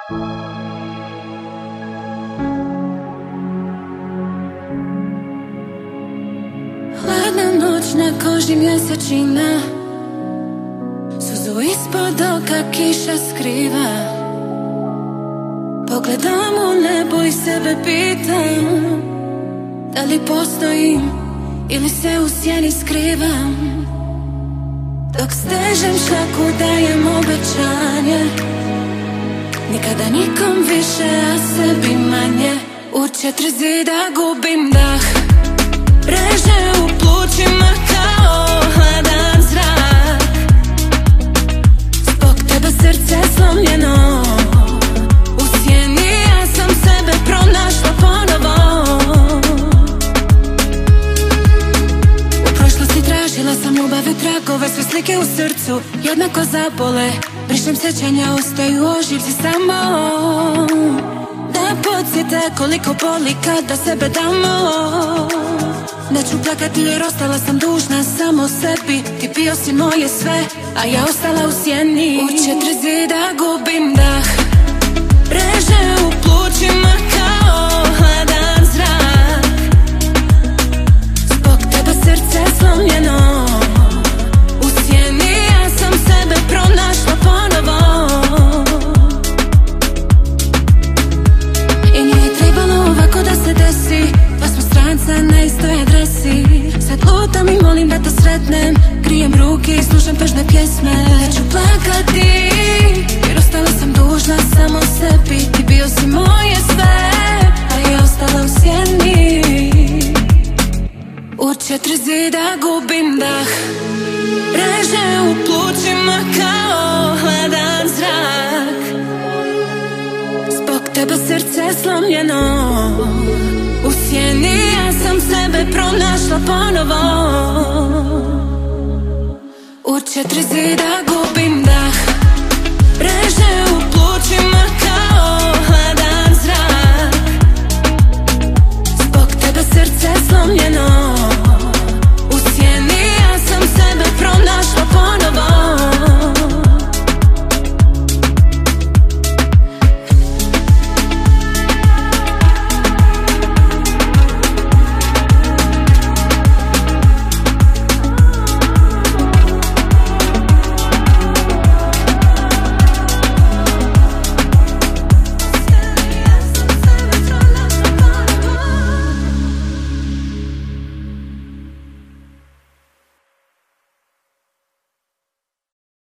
Hladna noć na koži mjesečina, suzu ispod oka kiša skriva. Pogledam u nebo i sebe pitam, da li postojim ili se u sjeni skrivam. Dok stežem šaku dajem obećanje, nikada nikom više, a sebi manje. U 4 zida gubim dah, reže u plućima kao hladan zrak. Zbog tebe srce slomljeno, u sjeni ja sam sebe pronašla ponovo. U prošlosti tražila sam ljubav i tragove, sve slike u srcu jednako zabole. Brišem sećanja, ostaju oživci samo da podsjete koliko boli kada sebe damo. Neću plakati jer ostala sam dužna samo sebi. Ti bio si moje sve, a ja ostala u sjeni. U 4 zida gubim dah, reže u plućima kao hladan zrak. Zbog tebe srce slomljeno, u sjeni ja sam sebe pronašla ponovo. I nije trebalo ovako da se desi, pa smo stranca na istoj adresi. Sad lutam i molim da te sretnem, krijem ruke i slušam tužne pjesme. Neću plakati jer ostala sam dužna samo sebi. Ti bio si moje sve, a ja ostala u sjeni. U 4 zida gubim dah, reže u plućima kao hladan zrak. Zbog tebe srce slomljeno, u sjeni ja sam sebe pronašla ponovo. U 4 zida gubim